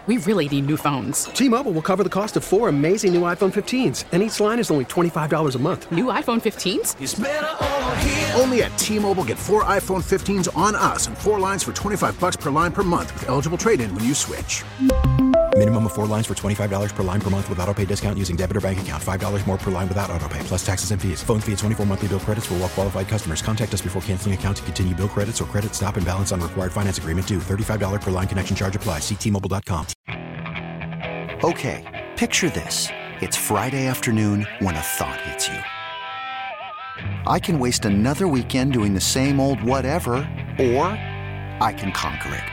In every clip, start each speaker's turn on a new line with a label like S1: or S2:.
S1: We really need new phones.
S2: T-Mobile will cover the cost of 4 amazing new iPhone 15s, and each line is only $25 a month.
S1: New iPhone 15s?
S3: It's better over here.
S4: Only at T-Mobile, get 4 iPhone 15s on us and 4 lines for $25 per line per month with eligible trade-in when you switch.
S5: Minimum of 4 lines for $25 per line per month with autopay discount using debit or bank account. $5 more per line without autopay, plus taxes and fees. Phone fee at 24 monthly bill credits for well-qualified customers. Contact us before canceling account to continue bill credits or credit stop and balance on required finance agreement due. $35 per line connection charge applies. See T-Mobile.com.
S6: Okay, picture this. It's Friday afternoon when a thought hits you. I can waste another weekend doing the same old whatever, or I can conquer it.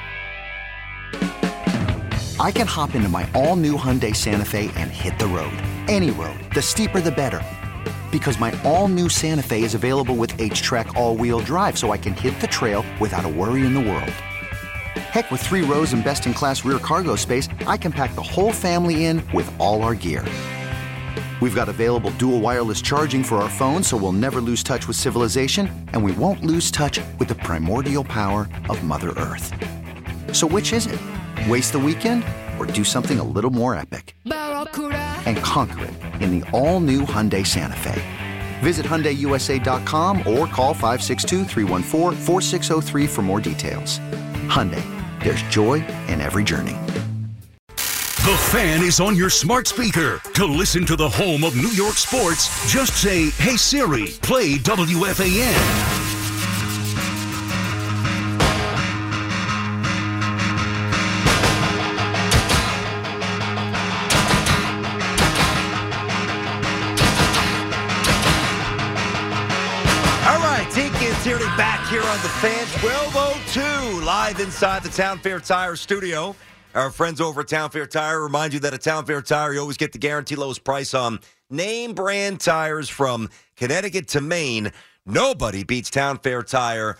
S6: I can hop into my all-new Hyundai Santa Fe and hit the road. Any road. The steeper, the better. Because my all-new Santa Fe is available with H-Track all-wheel drive, so I can hit the trail without a worry in the world. Heck, with 3 rows and best-in-class rear cargo space, I can pack the whole family in with all our gear. We've got available dual wireless charging for our phones, so we'll never lose touch with civilization, and we won't lose touch with the primordial power of Mother Earth. So which is it? Waste the weekend or do something a little more epic? And conquer it in the all-new Hyundai Santa Fe. Visit HyundaiUSA.com or call 562-314-4603 for more details. Hyundai, there's joy in every journey.
S7: The Fan is on your smart speaker. To listen to the home of New York sports, just say, "Hey Siri, play WFAN."
S8: Tierney back here on the Fan. 12:02 live inside the Town Fair Tire studio. Our friends over at Town Fair Tire remind you that at Town Fair Tire you always get the guaranteed lowest price on name brand tires from Connecticut to Maine. Nobody beats Town Fair Tire.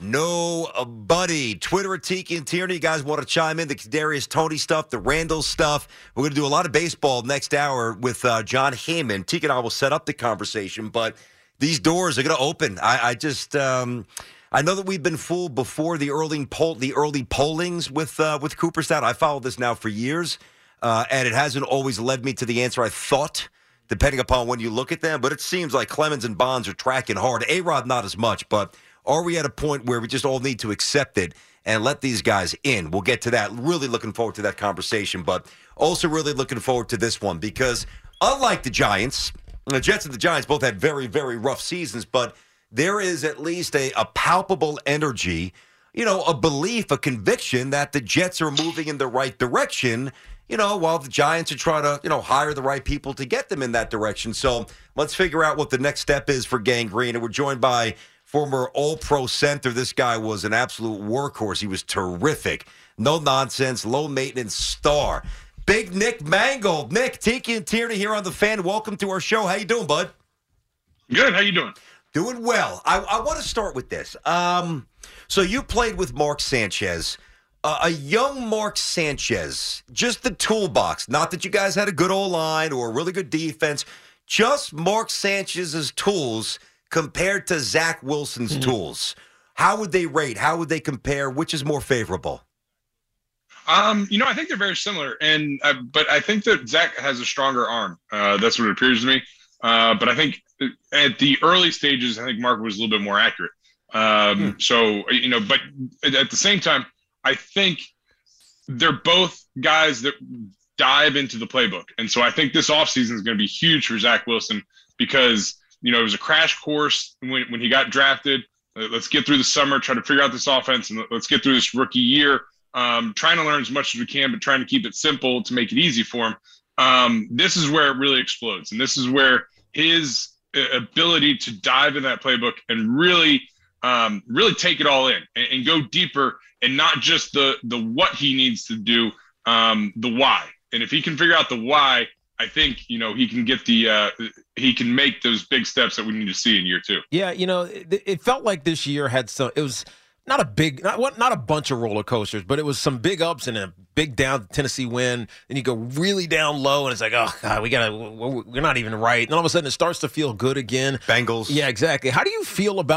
S8: Nobody. Twitter at Tiki and Tierney. You guys want to chime in? The Kadarius Toney stuff, the Randall stuff. We're going to do a lot of baseball next hour with John Heyman. Tiki and I will set up the conversation, but these doors are going to open. I know that we've been fooled before the early pollings with Cooperstown. I followed this now for years, and it hasn't always led me to the answer I thought, depending upon when you look at them. But it seems like Clemens and Bonds are tracking hard. A-Rod not as much, but are we at a point where we just all need to accept it and let these guys in? We'll get to that. Really looking forward to that conversation, but also really looking forward to this one because unlike the Giants, the Jets and the Giants both had very, very rough seasons, but there is at least a palpable energy, a belief, a conviction that the Jets are moving in the right direction, while the Giants are trying to, hire the right people to get them in that direction. So let's figure out what the next step is for Gang Green. And we're joined by former All-Pro center. This guy was an absolute workhorse. He was terrific. No nonsense, low maintenance star. Big Nick Mangold. Nick, Tiki and Tierney here on the Fan. Welcome to our show. How you doing, bud?
S9: Good. How you doing?
S8: Doing well. I want to start with this. So you played with Mark Sanchez. A young Mark Sanchez, just the toolbox. Not that you guys had a good O-line or a really good defense. Just Mark Sanchez's tools compared to Zach Wilson's tools. How would they rate? How would they compare? Which is more favorable?
S9: I think they're very similar, but I think that Zach has a stronger arm. That's what it appears to me. But I think at the early stages, I think Mark was a little bit more accurate. So, but at the same time, I think they're both guys that dive into the playbook. And so I think this offseason is going to be huge for Zach Wilson because, it was a crash course when he got drafted. Let's get through the summer, try to figure out this offense, and let's get through this rookie year. Trying to learn as much as we can, but trying to keep it simple to make it easy for him. This is where it really explodes. And this is where his ability to dive in that playbook and really take it all in and go deeper and not just the what he needs to do, the why. And if he can figure out the why, I think, he can get he can make those big steps that we need to see in year 2.
S10: Yeah. It felt like this year it was not a bunch of roller coasters, but it was some big ups and a big down Tennessee win. Then you go really down low, and it's like, oh God, we're not even right. And all of a sudden, it starts to feel good again.
S8: Bengals.
S10: Yeah, exactly. How do you feel about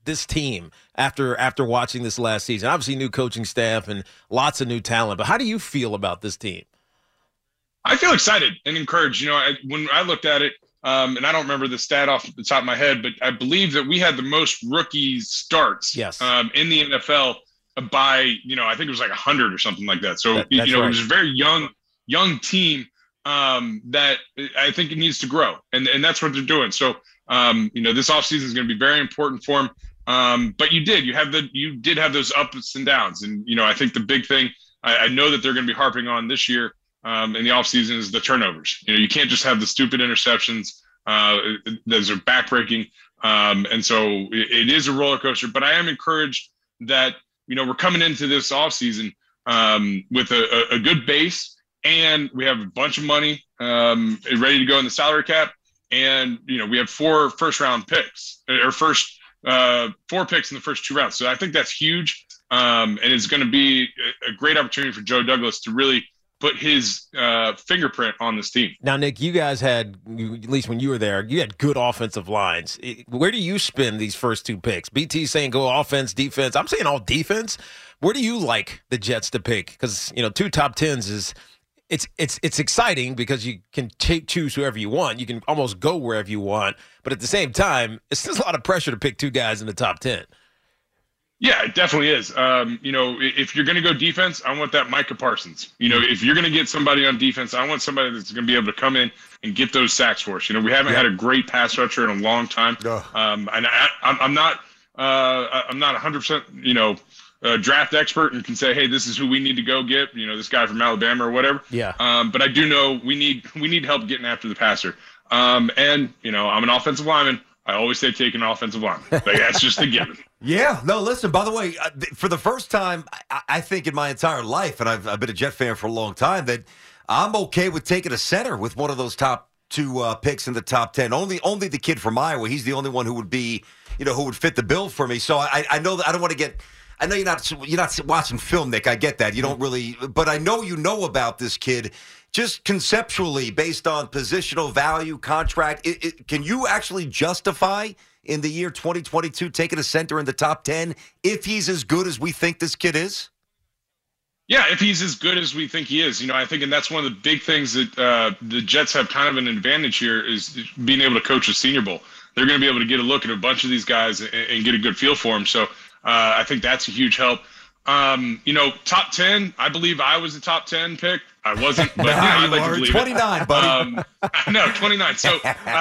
S10: this team after watching this last season? Obviously, new coaching staff and lots of new talent, but how do you feel about this team?
S9: I feel excited and encouraged. When I looked at it, and I don't remember the stat off the top of my head, but I believe that we had the most rookie starts in the NFL by, I think it was like 100 or something like that. So, it was a very young team that I think it needs to grow. And that's what they're doing. So, this offseason is going to be very important for them. But you did have those ups and downs. And, I think the big thing I know that they're going to be harping on this year in the offseason is the turnovers. You can't just have the stupid interceptions. Those are backbreaking. And so it is a roller coaster, but I am encouraged that, we're coming into this offseason with a good base, and we have a bunch of money ready to go in the salary cap. And, we have 4 first-round picks, or 4 picks in the first 2 rounds. So I think that's huge. And it's going to be a great opportunity for Joe Douglas to really put his fingerprint on this team.
S10: Now, Nick, you guys had, at least when you were there, you had good offensive lines. Where do you spin these first 2 picks? BT saying go offense, defense. I'm saying all defense. Where do you like the Jets to pick? Because, 2 top 10s is it's exciting because you can choose whoever you want. You can almost go wherever you want. But at the same time, it's still a lot of pressure to pick 2 guys in the top 10.
S9: Yeah, it definitely is. If you're going to go defense, I want that Micah Parsons. If you're going to get somebody on defense, I want somebody that's going to be able to come in and get those sacks for us. We haven't had a great pass rusher in a long time. And I'm not 100%, draft expert and can say, hey, this is who we need to go get. This guy from Alabama or whatever.
S10: Yeah.
S9: But I do know we need help getting after the passer. I'm an offensive lineman. I always say take an offensive lineman. That's just a given.
S8: Yeah. No, listen, by the way, for the first time, I think in my entire life, and I've been a Jet fan for a long time, that I'm okay with taking a center with one of those top 2 picks in the top 10. Only the kid from Iowa. He's the only one who would be, who would fit the bill for me. So I know that I don't want to get – I know you're not watching film, Nick. I get that. You don't really – but I know you know about this kid just conceptually based on positional value, contract. Can you actually justify – in the year 2022, taking a center in the top 10, if he's as good as we think this kid is?
S9: Yeah, if he's as good as we think he is. I think, and that's one of the big things that the Jets have kind of an advantage here is being able to coach a Senior Bowl. They're going to be able to get a look at a bunch of these guys and get a good feel for them. So I think that's a huge help. Top 10, I believe I was the top 10 pick. I wasn't, but I'd like to believe
S8: 29, buddy.
S9: No, 29. So,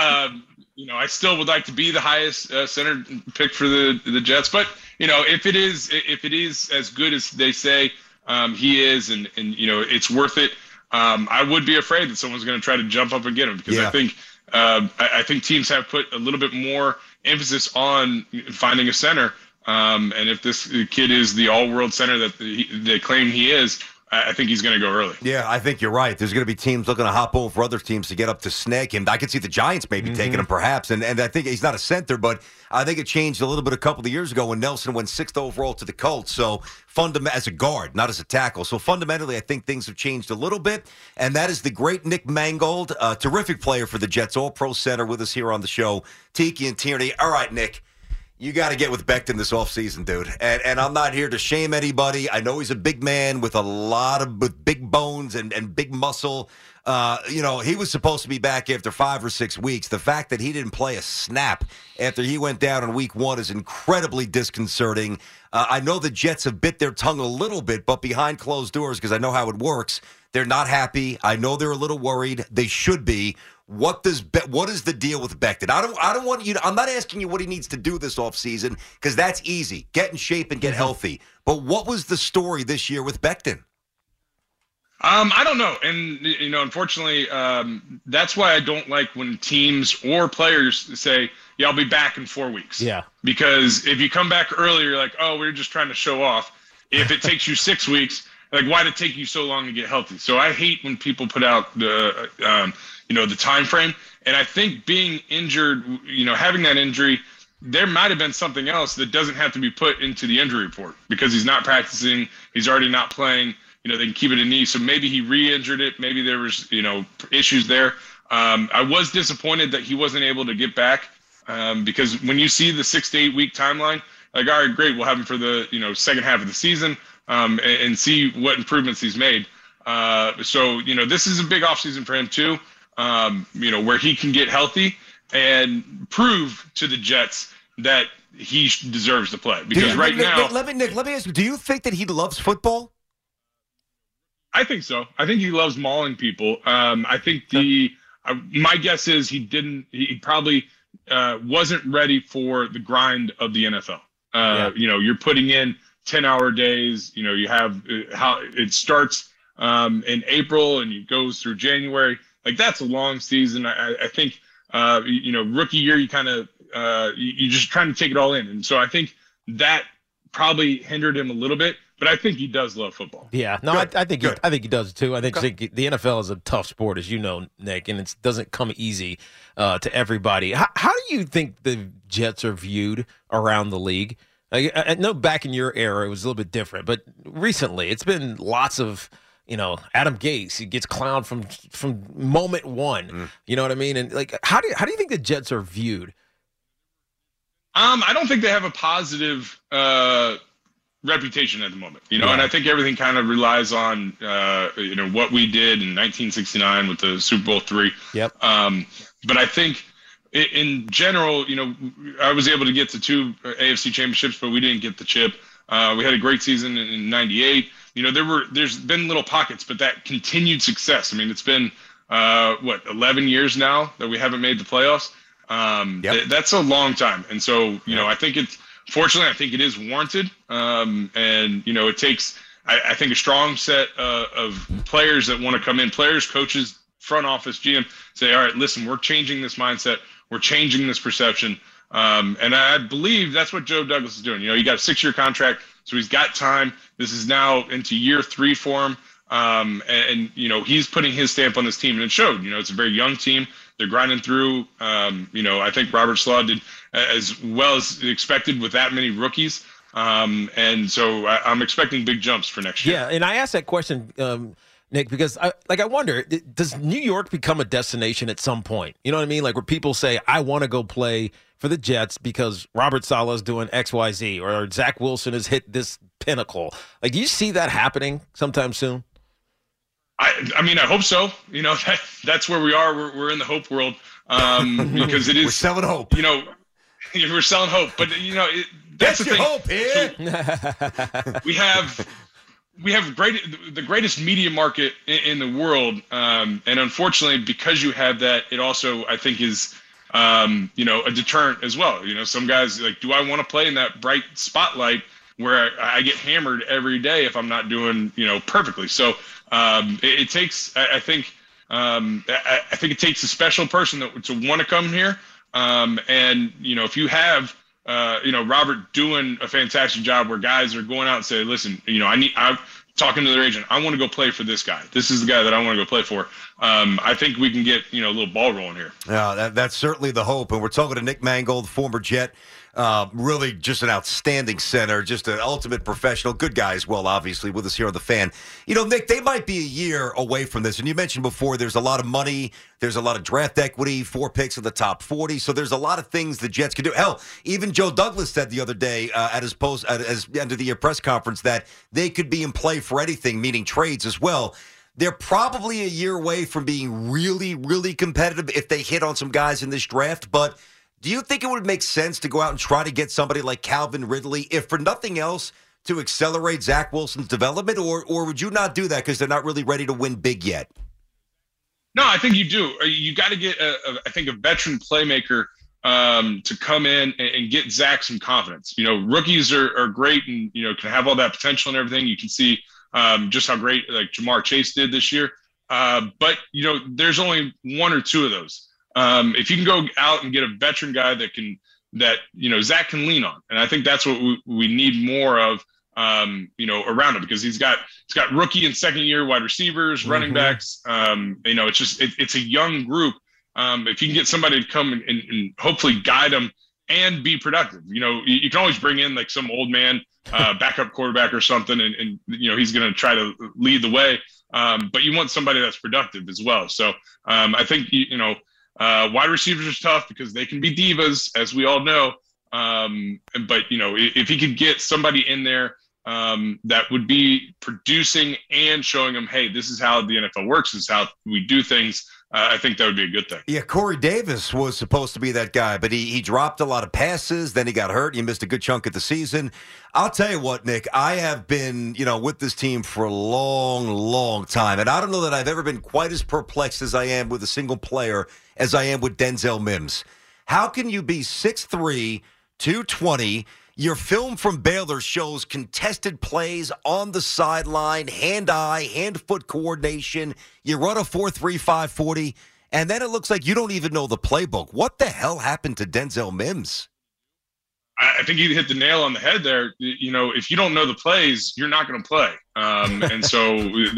S9: I still would like to be the highest center pick for the Jets. But, if it is as good as they say he is and it's worth it, I would be afraid that someone's going to try to jump up and get him because I think teams have put a little bit more emphasis on finding a center. And if this kid is the all-world center that they claim he is, I think he's going to go early.
S8: Yeah, I think you're right. There's going to be teams looking to hop over for other teams to get up to snag him. I could see the Giants maybe taking him perhaps. And I think he's not a center, but I think it changed a little bit a couple of years ago when Nelson went 6th overall to the Colts. So as a guard, not as a tackle. So fundamentally, I think things have changed a little bit. And that is the great Nick Mangold, a terrific player for the Jets, all-pro center with us here on the show. Tiki and Tierney. All right, Nick. You got to get with Becton this offseason, dude. And I'm not here to shame anybody. I know he's a big man with with big bones and big muscle. He was supposed to be back after 5 or 6 weeks. The fact that he didn't play a snap after he went down in week 1 is incredibly disconcerting. I know the Jets have bit their tongue a little bit, but behind closed doors, because I know how it works, they're not happy. I know they're a little worried. They should be. What is the deal with Becton? I don't want you to, I'm not asking you what he needs to do this offseason because that's easy. Get in shape and get healthy. But what was the story this year with Becton?
S9: I don't know. And, unfortunately, that's why I don't like when teams or players say, yeah, I'll be back in 4 weeks.
S10: Yeah.
S9: Because if you come back early, you're like, oh, we're just trying to show off. If it takes you 6 weeks, like, why did it take you so long to get healthy? So I hate when people put out the time frame. And I think being injured, having that injury, there might have been something else that doesn't have to be put into the injury report because he's not practicing. He's already not playing. They can keep it a knee. So maybe he re-injured it. Maybe there was, issues there. I was disappointed that he wasn't able to get back because when you see the 6 to 8 week timeline, like, all right, great, we'll have him for the second half of the season and see what improvements he's made. So this is a big offseason for him too, where he can get healthy and prove to the Jets that he deserves to play. Because now,
S8: Nick, let me ask you: do you think that he loves football?
S9: I think so. I think he loves mauling people. I think my guess is he probably wasn't ready for the grind of the NFL. You're putting in 10-hour days. You have how it starts in April and it goes through January. Like, that's a long season. I think, rookie year, you kind of, you just trying to take it all in. And so I think that probably hindered him a little bit, but I think he does love football.
S10: Yeah, no, I think he does too. I think the NFL is a tough sport, as you know, Nick, and it doesn't come easy to everybody. How do you think the Jets are viewed around the league? I know back in your era it was a little bit different, but recently it's been lots of, Adam Gase, he gets clowned from moment one. You know what I mean? And like, how do you think the Jets are viewed?
S9: I don't think they have a positive reputation at the moment, and I think everything kind of relies on, what we did in 1969 with the Super Bowl III.
S10: Yep.
S9: But I think in general, I was able to get to 2 AFC championships, but we didn't get the chip. We had a great season in 98. There's been little pockets, but that continued success. I mean, it's been 11 years now that we haven't made the playoffs. That's a long time. And so, I think fortunately, I think it is warranted. And it takes, I think, a strong set of players that want to come in, players, coaches, front office, GM, say, all right, listen, we're changing this mindset. We're changing this perception. And I believe that's what Joe Douglas is doing. He got a 6-year contract, so he's got time. This is now into year 3 for him. And he's putting his stamp on this team, and it showed. It's a very young team. They're grinding through. I think Robert Saleh did as well as expected with that many rookies. And so I'm expecting big jumps for next year.
S10: Yeah, and I asked that question, Nick, because I wonder, does New York become a destination at some point? You know what I mean? Like, where people say, I want to go play for the Jets because Robert Saleh is doing X, Y, Z, or Zach Wilson has hit this pinnacle. Like, do you see that happening sometime soon?
S9: I mean, I hope so. That's where we are. We're in the hope world because it is.
S8: We're selling hope.
S9: We're selling hope. But that's the thing.
S8: Hope here.
S9: We have the greatest media market in the world, and unfortunately, because you have that, it also, I think, is a deterrent as well. Some guys like, do I want to play in that bright spotlight where I get hammered every day if I'm not doing perfectly? So it takes, I think it takes a special person to want to come here, and if you have Robert doing a fantastic job where guys are going out and say, listen, I'm talking to their agent, I want to go play for this guy. This is the guy that I want to go play for. I think we can get, a little ball rolling here.
S8: Yeah, that's certainly the hope. And we're talking to Nick Mangold, former Jet. Really just an outstanding center, just an ultimate professional. Good guy as well, obviously, with us here on The Fan. Nick, they might be a year away from this. And you mentioned before there's a lot of money. There's a lot of draft equity, 4 picks in the top 40. So there's a lot of things the Jets can do. Hell, even Joe Douglas said the other day at his end of the year press conference that they could be in play for anything, meaning trades as well. They're probably a year away from being really, really competitive if they hit on some guys in this draft. But do you think it would make sense to go out and try to get somebody like Calvin Ridley, if for nothing else, to accelerate Zach Wilson's development? Or would you not do that because they're not really ready to win big yet?
S9: No, I think you do. You got to get, a veteran playmaker to come in and get Zach some confidence. Rookies are great and, can have all that potential and everything. You can see just how great like Jamar Chase did this year. But, there's only 1 or 2 of those. If you can go out and get a veteran guy that Zach can lean on. And I think that's what we need more of, around him, because he's got rookie and second year wide receivers, running backs. It's a young group. If you can get somebody to come and hopefully guide them and be productive, you can always bring in like some old man, backup quarterback or something. And he's going to try to lead the way. But you want somebody that's productive as well. So I think, Wide receivers are tough because they can be divas, as we all know. But if he could get somebody in there that would be producing and showing them, hey, this is how the NFL works, this is how we do things, I think that would be a good thing.
S8: Yeah, Corey Davis was supposed to be that guy, but he dropped a lot of passes. Then he got hurt. He missed a good chunk of the season. I'll tell you what, Nick, I have been, with this team for a long, long time, and I don't know that I've ever been quite as perplexed as I am with a single player as I am with Denzel Mims. How can you be 6'3", 220? Your film from Baylor shows contested plays on the sideline, hand-eye, hand-foot coordination. You run a 4.3, 5.40, and then it looks like you don't even know the playbook. What the hell happened to Denzel Mims?
S9: I think you hit the nail on the head there. If you don't know the plays, you're not going to play. And so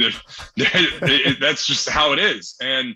S9: that's just how it is. And,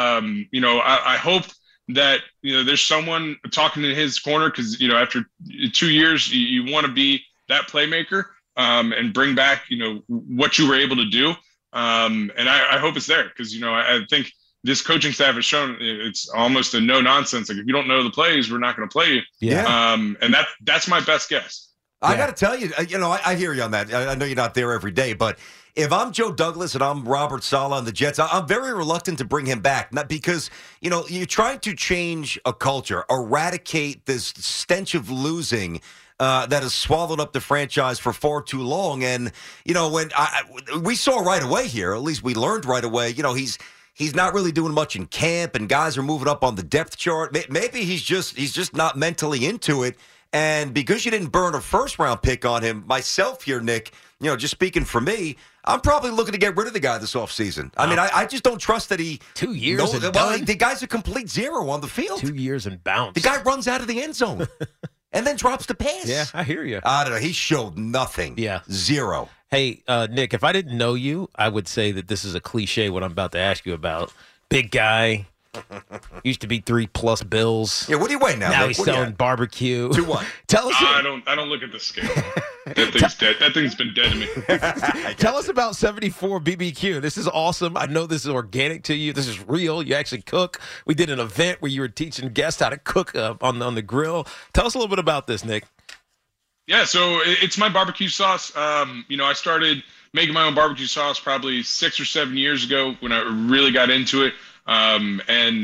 S9: I hope that there's someone talking in his corner because after 2 years you want to be that playmaker and bring back what you were able to do, and I hope it's there because I think this coaching staff has shown it's almost a no nonsense. Like if you don't know the plays, we're not going to play you.
S8: Yeah.
S9: And that's my best guess.
S8: I got to tell you, I hear you on that. I know you're not there every day, but if I'm Joe Douglas and I'm Robert Saleh on the Jets, I'm very reluctant to bring him back. Not because, you're trying to change a culture, eradicate this stench of losing that has swallowed up the franchise for far too long. And, when we saw right away here, at least we learned right away, he's not really doing much in camp and guys are moving up on the depth chart. Maybe he's just not mentally into it. And because you didn't burn a first-round pick on him, myself here, Nick, just speaking for me, I'm probably looking to get rid of the guy this offseason. I mean, I just don't trust that he...
S10: 2 years and done?
S8: The guy's a complete zero on the field.
S10: 2 years and bounce.
S8: The guy runs out of the end zone and then drops the pass.
S10: Yeah, I hear you.
S8: I don't know. He showed nothing.
S10: Yeah.
S8: Zero.
S10: Hey, Nick, if I didn't know you, I would say that this is a cliche, what I'm about to ask you about. Big guy. Used to be 3+ bills.
S8: Yeah, what do you weigh now?
S10: Now
S8: Nick?
S10: he's selling barbecue.
S8: To what?
S10: Tell us.
S9: I don't look at the scale. That thing's dead. That thing's been dead to me.
S10: Tell us about 74 BBQ. This is awesome. I know this is organic to you. This is real. You actually cook. We did an event where you were teaching guests how to cook on the grill. Tell us a little bit about this, Nick.
S9: Yeah, so it's my barbecue sauce. I started making my own barbecue sauce probably 6 or 7 years ago when I really got into it. When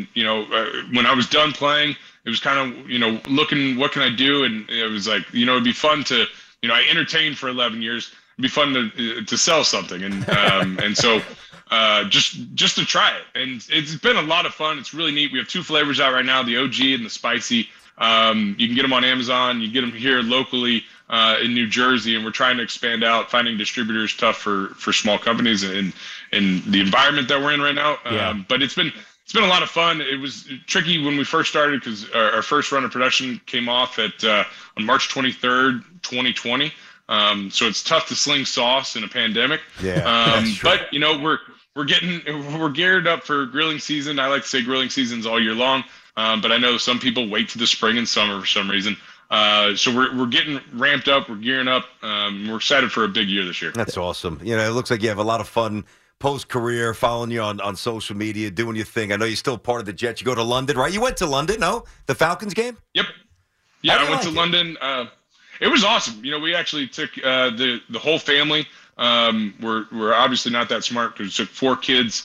S9: I was done playing, it was kind of, looking, what can I do? And it was like, it'd be fun to, I entertained for 11 years. It'd be fun to sell something. And so just to try it. And it's been a lot of fun. It's really neat. We have 2 flavors out right now, the OG and the spicy. You can get them on Amazon. You get them here locally in New Jersey, and we're trying to expand out. Finding distributors tough for small companies in the environment that we're in right now. But it's been a lot of fun. It was tricky when we first started because our first run of production came off on March 23rd, 2020. So it's tough to sling sauce in a pandemic.
S8: Yeah,
S9: but we're geared up for grilling season. I like to say grilling season's all year long. But I know some people wait to the spring and summer for some reason. So we're getting ramped up. We're gearing up. We're excited for a big year this year.
S8: That's awesome. It looks like you have a lot of fun post-career, following you on social media, doing your thing. I know you're still part of the Jets. You go to London, right? You went to London, no? The Falcons game?
S9: Yep. Yeah, I went to London. It was awesome. We actually took the whole family. We're obviously not that smart because we took 4 kids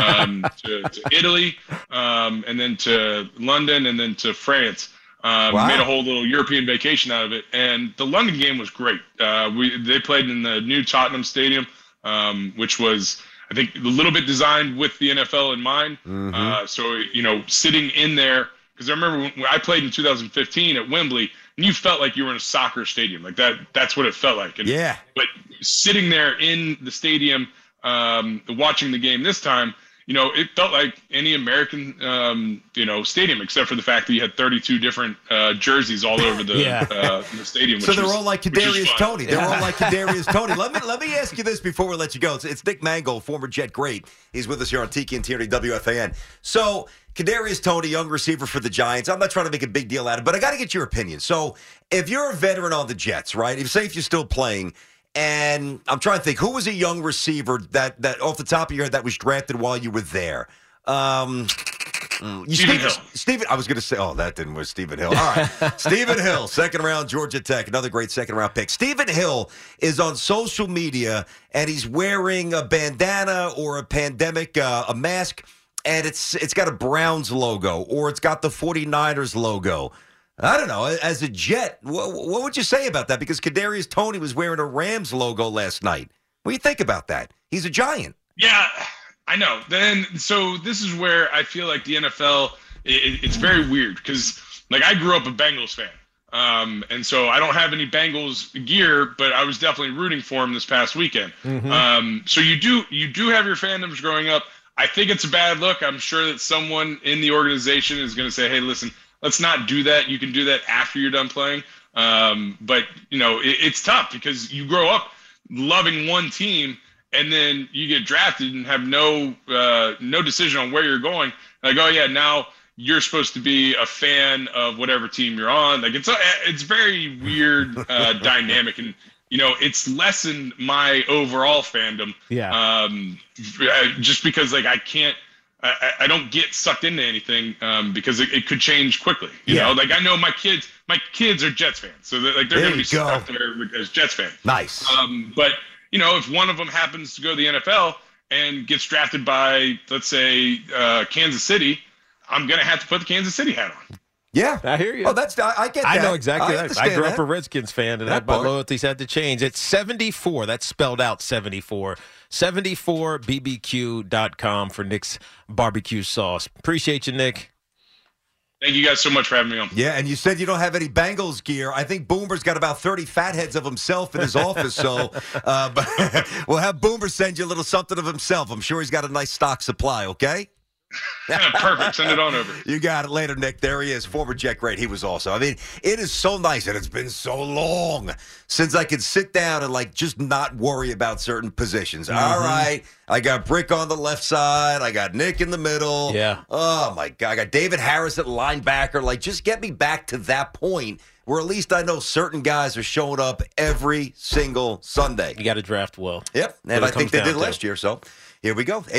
S9: to Italy, and then to London, and then to France.
S8: Wow.
S9: Made a whole little European vacation out of it, and the London game was great. They played in the new Tottenham Stadium, which was, I think, a little bit designed with the NFL in mind.
S8: Mm-hmm.
S9: So sitting in there, because I remember when I played in 2015 at Wembley, and you felt like you were in a soccer stadium, like that's what it felt like. And,
S8: yeah.
S9: But sitting there in the stadium, watching the game this time, it felt like any American, stadium, except for the fact that you had 32 different jerseys all over the stadium.
S8: So they're all like Kadarius Toney. They're all like Kadarius Toney. Let me ask you this before we let you go. It's Nick Mangold, former Jet great. He's with us here on Tiki and Tierney WFAN. So Kadarius Toney, young receiver for the Giants. I'm not trying to make a big deal out of it, but I got to get your opinion. So if you're a veteran on the Jets, right? If you're still playing. And I'm trying to think, who was a young receiver that off the top of your head that was drafted while you were there? Stephen, I was going to say, that didn't was Stephen Hill. All right. Stephen Hill, second round, Georgia Tech, another great second round pick. Stephen Hill is on social media, and he's wearing a bandana or a pandemic, a mask, and it's got a Browns logo, or it's got the 49ers logo. I don't know. As a Jet, what would you say about that? Because Kadarius Toney was wearing a Rams logo last night. What do you think about that? He's a Giant.
S9: Yeah, I know. So this is where I feel like the NFL, it's very weird because, like, I grew up a Bengals fan. And so I don't have any Bengals gear, but I was definitely rooting for him this past weekend. Mm-hmm. So you do have your fandoms growing up. I think it's a bad look. I'm sure that someone in the organization is going to say, hey, listen, let's not do that. You can do that after you're done playing. But, it's tough because you grow up loving one team, and then you get drafted and have no decision on where you're going. Like, oh yeah, now you're supposed to be a fan of whatever team you're on. Like, it's very weird dynamic, and it's lessened my overall fandom.
S10: Yeah.
S9: Just because like I don't get sucked into anything because it could change quickly. You know, like I know my kids are Jets fans, so they're going to be stuck there as Jets fans.
S8: Nice.
S9: But if one of them happens to go to the NFL and gets drafted by, let's say, Kansas City, I'm going to have to put the Kansas City hat on.
S8: Yeah.
S10: I hear you.
S8: Oh, I get that.
S10: I know exactly that. I grew up
S8: that.
S10: a Redskins fan, and my loyalties had to change. It's 74. That's spelled out 74. 74bbq.com for Nick's barbecue sauce. Appreciate you, Nick.
S9: Thank you guys so much for having me on.
S8: Yeah, and you said you don't have any Bengals gear. I think Boomer's got about 30 fatheads of himself in his office, so but we'll have Boomer send you a little something of himself. I'm sure he's got a nice stock supply, okay?
S9: Perfect. Send it on over.
S8: You got it later, Nick. There he is, former Jet great. He was also. I mean, it is so nice, and it's been so long since I could sit down and just not worry about certain positions. Mm-hmm. All right, I got Brick on the left side. I got Nick in the middle.
S10: Yeah.
S8: Oh my God, I got David Harris at linebacker. Just get me back to that point where at least I know certain guys are showing up every single Sunday.
S10: You got to draft well.
S8: Yep, and I think they did last year. So. Here we go.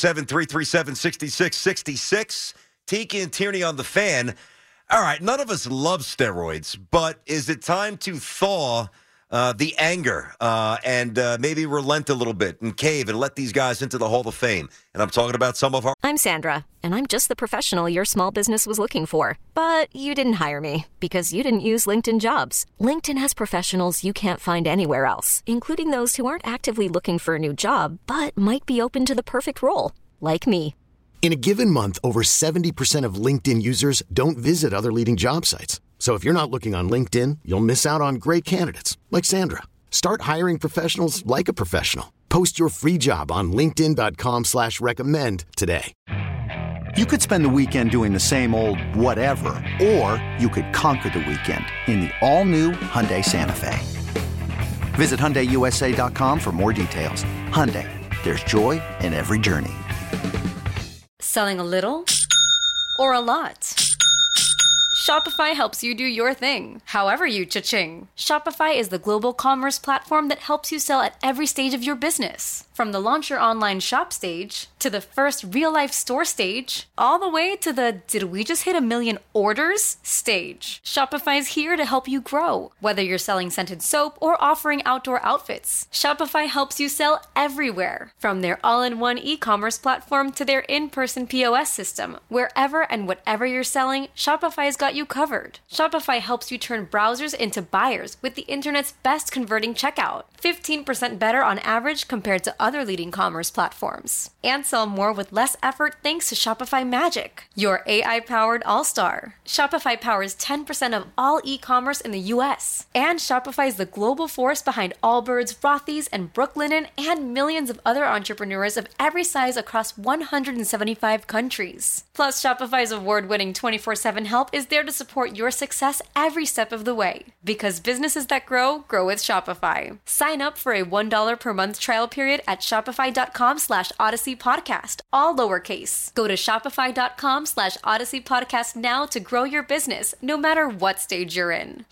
S8: 877-337-6666. Tiki and Tierney on the Fan. All right, none of us love steroids, but is it time to thaw the anger and maybe relent a little bit and cave and let these guys into the Hall of Fame? And I'm talking about some of our...
S3: I'm Sandra, and I'm just the professional your small business was looking for. But you didn't hire me because you didn't use LinkedIn Jobs. LinkedIn has professionals you can't find anywhere else, including those who aren't actively looking for a new job, but might be open to the perfect role, like me.
S11: In a given month, over 70% of LinkedIn users don't visit other leading job sites. So if you're not looking on LinkedIn, you'll miss out on great candidates like Sandra. Start hiring professionals like a professional. Post your free job on linkedin.com/recommend today.
S6: You could spend the weekend doing the same old whatever, or you could conquer the weekend in the all-new Hyundai Santa Fe. Visit HyundaiUSA.com for more details. Hyundai, there's joy in every journey.
S12: Selling a little or a lot? Shopify helps you do your thing, however you cha-ching. Shopify is the global commerce platform that helps you sell at every stage of your business. From the launch your online shop stage, to the first real-life store stage, all the way to the did we just hit 1 million orders stage. Shopify's here to help you grow. Whether you're selling scented soap or offering outdoor outfits, Shopify helps you sell everywhere. From their all-in-one e-commerce platform to their in-person POS system, wherever and whatever you're selling, Shopify's got you covered. Shopify helps you turn browsers into buyers with the internet's best converting checkout. 15% better on average compared to other leading commerce platforms. And sell more with less effort thanks to Shopify Magic, your AI-powered all-star. Shopify powers 10% of all e-commerce in the U.S. And Shopify is the global force behind Allbirds, Rothy's, and Brooklinen, and millions of other entrepreneurs of every size across 175 countries. Plus, Shopify's award-winning 24/7 help is there to support your success every step of the way. Because businesses that grow, grow with Shopify. Sign up for a $1 per month trial period at shopify.com/Odyssey Podcast, all lowercase. Go to shopify.com/Odyssey Podcast now to grow your business, no matter what stage you're in.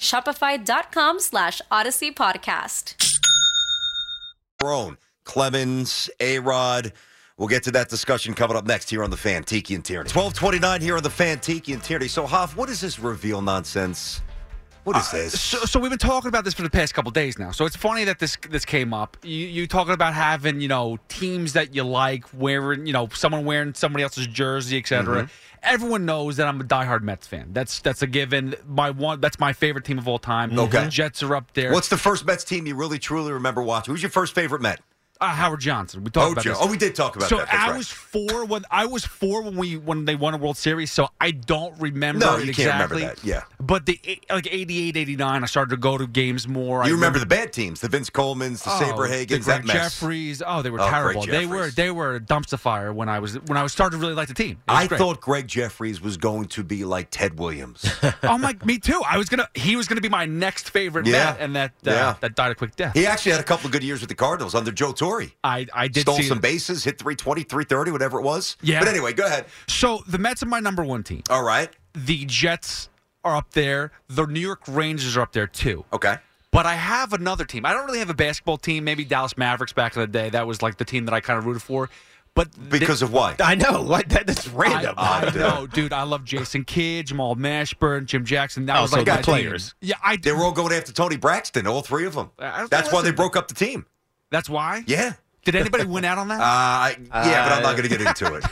S12: Shopify.com/Odyssey Podcast.
S8: Clemens, A-Rod, We'll get to that discussion coming up next here on The Fan. Tiki and Tierney. 12:29 here on The Fan. Tiki and Tierney. So, Hoff, what is this reveal nonsense? What is this?
S13: So we've been talking about this for the past couple days now. So it's funny that this came up. You talking about having, teams that you like, wearing, someone wearing somebody else's jersey, etc.
S8: Mm-hmm.
S13: Everyone knows that I'm a diehard Mets fan. That's a given. That's my favorite team of all time.
S8: Okay.
S13: The Jets are up there.
S8: What's the first Mets team you really, truly remember watching? Who's your first favorite Met?
S13: Howard Johnson. We talked about this.
S8: Oh, we did talk about
S13: so
S8: that. That's right.
S13: I was four when they won a World Series, so I don't remember
S8: No,
S13: it
S8: you
S13: exactly.
S8: can't remember that. Yeah.
S13: But 88, 89, I started to go to games more.
S8: You remember the bad teams, the Vince Colemans, the Saberhagens,
S13: the
S8: that
S13: Greg
S8: mess.
S13: Jeffries. Oh, they were terrible.
S8: Greg Jeffries.
S13: They were a dumpster fire when I was started to really like the team.
S8: I thought Greg Jeffries was going to be like Ted Williams.
S13: Me too. He was gonna be my next favorite Met, and that died a quick death.
S8: He actually had a couple of good years with the Cardinals under Joe Torre.
S13: I did
S8: stole
S13: see
S8: some bases, hit 320, 330, whatever it was.
S13: Yeah.
S8: But anyway, go ahead.
S13: So the Mets are my number one team.
S8: All right.
S13: The Jets are up there. The New York Rangers are up there too.
S8: Okay.
S13: But I have another team. I don't really have a basketball team. Maybe Dallas Mavericks back in the day. That was like the team that I kind of rooted for. But
S8: because of what?
S10: I know. That's random.
S13: I know, dude. I love Jason Kidd, Jamal Mashburn, Jim Jackson. That was
S10: so
S13: like
S10: good
S13: my
S10: players.
S13: Team. Yeah,
S8: They were all going after Tony Braxton, all three of them. That's why they broke up the team.
S13: That's why?
S8: Yeah.
S13: Did anybody win out on that?
S8: Yeah, but I'm not going to get into it.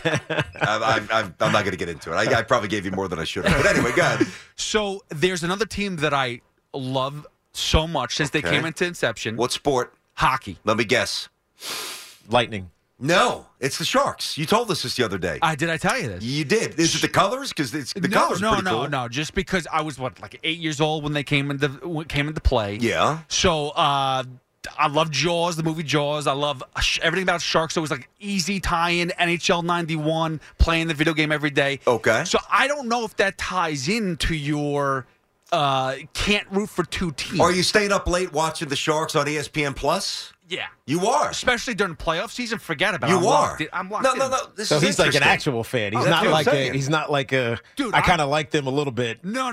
S8: I'm not going to get into it. I probably gave you more than I should have. But anyway, go ahead.
S13: So there's another team that I love so much since they came into Inception.
S8: What sport?
S13: Hockey.
S8: Let me guess.
S10: Lightning.
S8: No, it's the Sharks. You told us this the other day.
S13: Did I tell you this?
S8: You did. Is it the colors? Because the colors are pretty cool.
S13: No. Just because I was like 8 years old when they came into play.
S8: Yeah.
S13: So I love Jaws, the movie Jaws. I love everything about Sharks. So it was like easy tie-in, NHL 91, playing the video game every day.
S8: Okay.
S13: So I don't know if that ties into your can't root for two teams.
S8: Are you staying up late watching the Sharks on ESPN Plus?
S13: Yeah.
S8: You are.
S13: Especially during playoff season, forget about it.
S8: You are.
S13: I'm locked in.
S8: No.
S10: So he's like an actual fan. He's not like a. He's not like a.
S13: Dude,
S10: I kind of like them a little bit.
S13: No.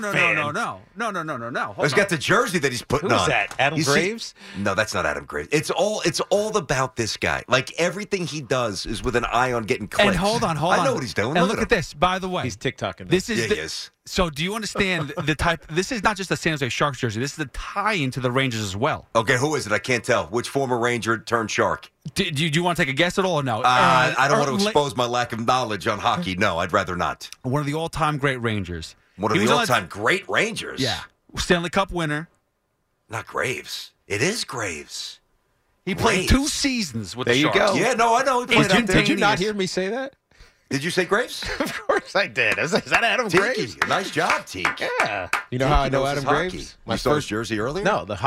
S8: He's got the jersey that he's putting on.
S10: Who's that? Adam Graves?
S8: No, that's not Adam Graves. It's all about this guy. Like everything he does is with an eye on getting clicks.
S13: And hold on.
S8: I know what he's doing.
S13: And look at this. By the way,
S10: he's TikToking.
S13: This is
S8: he is.
S13: So do you understand the type? This is not just a San Jose Sharks jersey. This is the tie-in to the Rangers as well.
S8: Okay, who is it? I can't tell. Which former Ranger turned Shark?
S13: Do you want to take a guess at all or no?
S8: I don't want to expose my lack of knowledge on hockey. No, I'd rather not.
S13: One of the all-time great Rangers.
S8: One of the all-time great Rangers?
S13: Yeah. Stanley Cup winner.
S8: Not Graves. It is Graves.
S13: He played 2 seasons with the
S10: Sharks.
S13: Sharks.
S10: There you go.
S8: Yeah, no, I know. He played out there.
S10: Did you not hear me say that?
S8: Did you say Graves?
S10: Of course I did. Is that Adam
S8: Tiki.
S10: Graves?
S8: Nice job, Tiki.
S10: Yeah. You know how I know Adam Graves?
S8: My first jersey earlier?
S10: No, the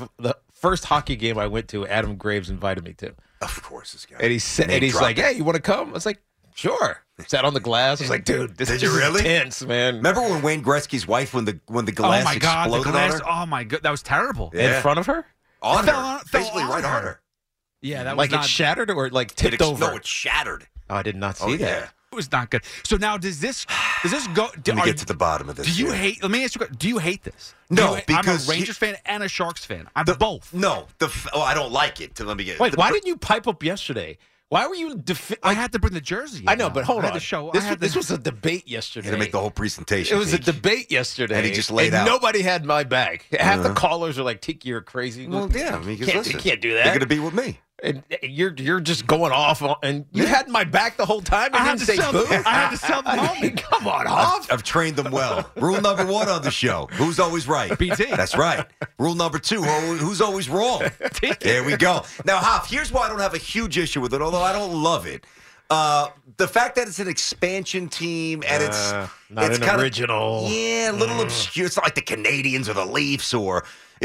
S10: first hockey game I went to, Adam Graves invited me to.
S8: Of course, this guy.
S10: And he's like, "Hey, you want to come?" I was like, "Sure." Sat on the glass. I was like, "Dude, this is intense, man."
S8: Remember when Wayne Gretzky's wife, when the glass exploded
S13: the glass,
S8: on her?
S13: Oh my god, that was terrible.
S8: Yeah.
S10: In front of her?
S8: On
S13: fell
S8: her.
S13: on- fell
S8: Basically
S13: on
S8: right
S13: her.
S8: on her.
S13: Yeah, that was
S10: Like
S13: not,
S10: it shattered or like tipped over?
S8: No, it shattered.
S10: Oh, I did not see that.
S8: Yeah.
S13: It was not good. So now, does this go?
S8: Let me get to the bottom of this.
S13: Do you
S8: here.
S13: hate? Let me ask you. Do you hate this?
S8: No,
S13: I'm
S8: because
S13: a Rangers fan and a Sharks fan. I'm both.
S8: No, I don't like it. Let me get.
S10: Wait, why didn't you pipe up yesterday? Why were you?
S13: I had to bring the jersey.
S10: I know, but hold
S13: I had
S10: on.
S13: to show.
S10: This was a debate yesterday.
S8: You had to make the whole presentation.
S10: It was a debate yesterday,
S8: and he just laid out.
S10: Nobody had my back. Half the callers are like, "Tiki, you're crazy."
S8: Well, yeah, I mean,
S10: you can't do that.
S8: You're going to be with me.
S10: And you're just going off, and you had my back the whole time.
S13: I
S10: And
S13: had
S10: didn't
S13: to
S10: say
S13: sell.
S10: boo.
S13: I had to sell the moment.
S10: Come on, Hoff.
S8: I've trained them well. Rule number 1 on the show: who's always right?
S13: BT.
S8: That's right. Rule number 2: who's always wrong? There we go. Now, Hoff, here's why I don't have a huge issue with it, although I don't love it. The fact that it's an expansion team and it's
S10: an original.
S8: A little obscure. It's not like the Canadians or the Leafs or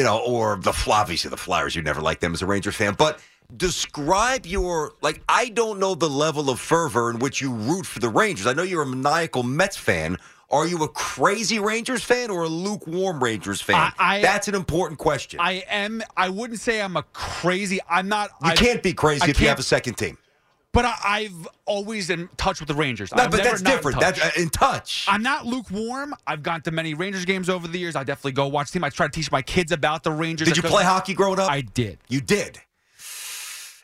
S8: obviously the Flyers. You never liked them as a Rangers fan, but describe I don't know the level of fervor in which you root for the Rangers. I know you're a maniacal Mets fan. Are you a crazy Rangers fan or a lukewarm Rangers fan? That's an important question.
S13: I am. I wouldn't say I'm a crazy. I'm not.
S8: You can't be crazy if you have a second team.
S13: But I've always in touch with the Rangers.
S8: No, but that's different. That's in touch.
S13: I'm not lukewarm. I've gone to many Rangers games over the years. I definitely go watch the team. I try to teach my kids about the Rangers.
S8: Did you play hockey growing up?
S13: I did.
S8: You did.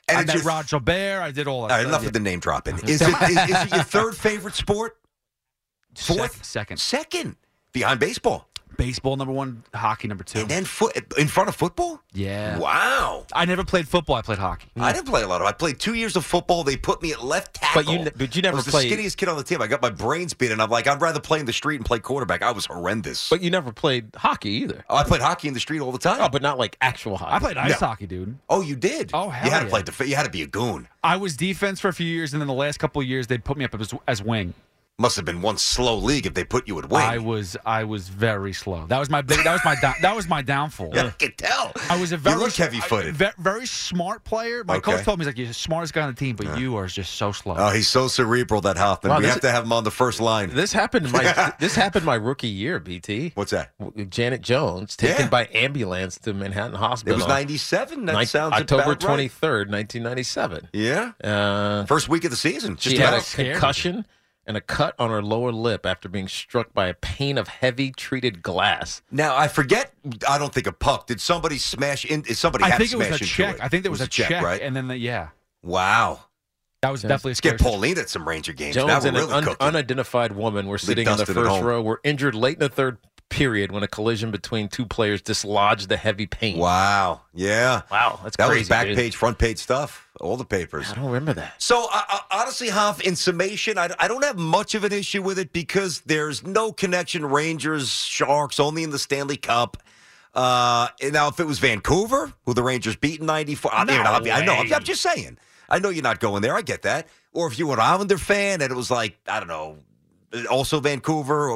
S8: And
S13: I
S8: it's
S13: met
S8: your-
S13: Rod Gilbert. I did all that.
S8: All right,
S13: stuff.
S8: enough of the name dropping. Is it your third favorite sport? Fourth?
S13: Second.
S8: Second. Behind baseball.
S13: Baseball number 1, hockey number 2.
S8: And then in front of football?
S13: Yeah.
S8: Wow.
S13: I never played football. I played hockey.
S8: I didn't play a lot of. I played 2 years of football. They put me at left tackle.
S10: But you never
S8: I was
S10: played.
S8: the skinniest kid on the team. I got my brains beat, and I'm like, I'd rather play in the street and play quarterback. I was horrendous.
S10: But you never played hockey either.
S8: I played hockey in the street all the time.
S10: Oh, but not like actual hockey.
S13: I played ice hockey, dude.
S8: Oh, you did?
S13: Oh, hell
S8: You had to
S13: yeah.
S8: play. You had to be a goon.
S13: I was defense for a few years, and then the last couple of years, they'd put me up as wing.
S8: Must have been one slow league if they put you at wing.
S13: I was very slow. That was my downfall.
S8: Yeah, I can tell.
S13: I was a
S8: You
S13: very
S8: look heavy-footed.
S13: very smart player. My coach told me, he's like, you're the smartest guy on the team, but you are just so slow.
S8: Oh, he's so cerebral, that Hoffman.
S10: Wow,
S8: we have to have him on the first line.
S10: This happened my rookie year, BT.
S8: What's that?
S10: Janet Jones taken by ambulance to Manhattan Hospital.
S8: It was 97. That sounds
S10: October
S8: about right.
S10: 23rd, 1997.
S8: Yeah. First week of the season.
S10: She had a concussion and a cut on her lower lip after being struck by a pane of heavy treated glass.
S8: Now, I forget, I don't think a puck. Did somebody smash in? Somebody
S13: I
S8: had
S13: think
S8: to
S13: it was
S8: smash
S13: a
S8: into
S13: check.
S8: it.
S13: I think there was a check,
S8: right?
S13: and then yeah.
S8: Wow.
S13: That was definitely a
S8: Let's get
S13: scary
S8: Pauline at some Ranger games.
S10: Jones
S8: Now we're
S10: and
S8: really
S10: an
S8: cooking.
S10: unidentified woman were sitting in the
S8: dusted at
S10: first
S8: home.
S10: row, were injured late in the third period when a collision between two players dislodged the heavy pane.
S8: Wow. Yeah.
S10: Wow, that's
S8: that
S10: crazy.
S8: was back
S10: dude.
S8: page, front page stuff. All the papers.
S10: I don't remember that.
S8: So, honestly, Hoff, in summation, I don't have much of an issue with it because there's no connection. Rangers, Sharks, only in the Stanley Cup. And now, if it was Vancouver, who the Rangers beat in 94, I know. I'm just saying. I know you're not going there. I get that. Or if you were an Islander fan and it was like, I don't know, also Vancouver.